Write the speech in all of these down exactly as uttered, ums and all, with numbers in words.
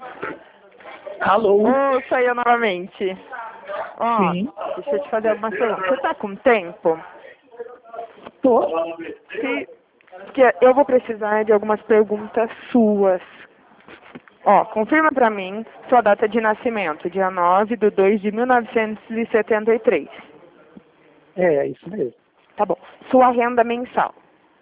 Alô? Ô, sou eu novamente. Ó, Sim. deixa eu te fazer algumas perguntas. Você tá com tempo? Tô. Se, porque eu vou precisar de algumas perguntas suas. Ó, confirma pra mim sua data de nascimento, dia nove de dois de mil novecentos e setenta e três. É, é isso mesmo. Tá bom. Sua renda mensal.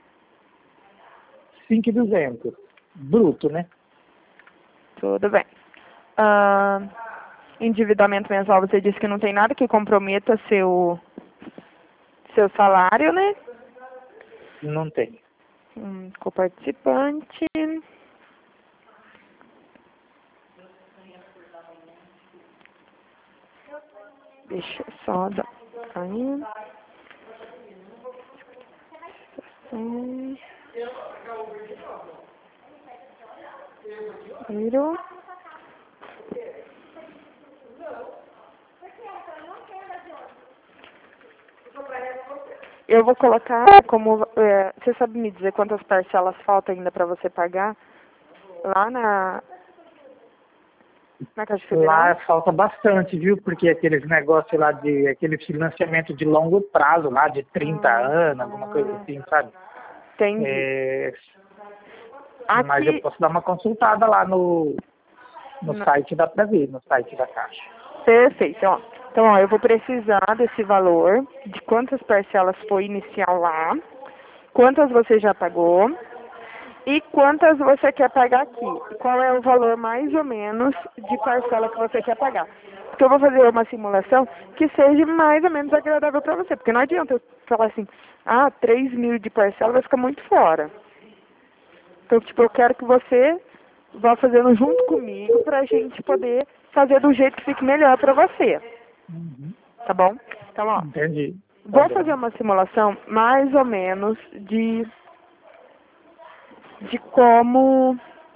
cinco mil e duzentos. Bruto, né? Tudo bem. Ah, endividamento mensal, você disse que não tem nada que comprometa seu, seu salário, né? Não tem. Hum, coparticipante. Deixa eu só dar aí. Hum. Primeiro. Eu vou colocar como... É, você sabe me dizer quantas parcelas faltam ainda para você pagar lá na, na Caixa Federal? Lá falta bastante, viu? Porque aqueles negócios lá de... aquele financiamento de longo prazo lá, de trinta Ah, anos, alguma coisa ah, assim, sabe? entendi. É, mas eu Aqui... posso dar uma consultada lá no, no na- site, dá pra ver, no site da Caixa. Perfeito. Ó. Então, ó, eu vou precisar desse valor, de quantas parcelas foi inicial lá, quantas você já pagou e quantas você quer pagar aqui. E qual é o valor mais ou menos de parcela que você quer pagar. Porque eu vou fazer uma simulação que seja mais ou menos agradável para você. Porque não adianta eu falar assim, ah, três mil de parcela vai ficar muito fora. Então, tipo, eu quero que você vá fazendo junto comigo pra gente poder fazer do jeito que fique melhor pra você. Uhum. Tá bom? Então, ó, Entendi. Tá vou bom. fazer uma simulação mais ou menos de, de como,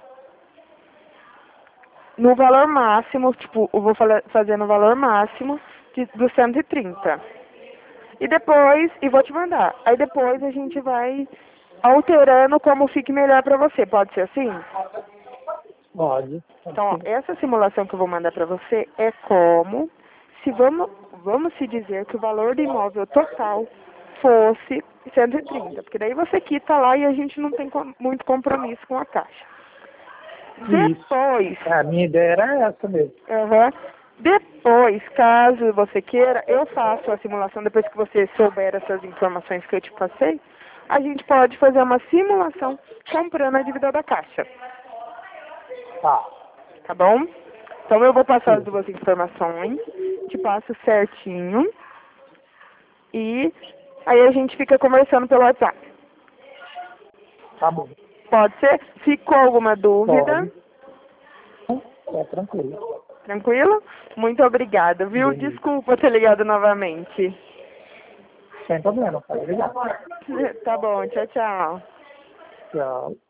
no valor máximo, tipo, eu vou fala- fazer no valor máximo de, dos cento e trinta. E depois, e vou te mandar. Aí depois a gente vai alterando como fique melhor pra você. Pode ser assim? Pode. Pode Então, ó, ser. essa simulação que eu vou mandar para você é como se vamos, vamos se dizer que o valor do imóvel total fosse cento e trinta, porque daí você quita lá e a gente não tem com- muito compromisso com a Caixa. Isso. Depois, A minha ideia era essa mesmo. aham, depois, caso você queira, eu faço a simulação depois que você souber essas informações que eu te passei, a gente pode fazer uma simulação comprando a dívida da Caixa. Tá. Tá bom? Então eu vou passar as Sim. duas informações, te passo certinho e aí a gente fica conversando pelo WhatsApp. Tá bom. Pode ser? Ficou alguma dúvida? Pode. É tranquilo. Tranquilo? Muito obrigada, viu? Beleza. Desculpa ter ligado novamente. Sem problema, tá ligado? Tá bom, tchau, tchau. Tchau.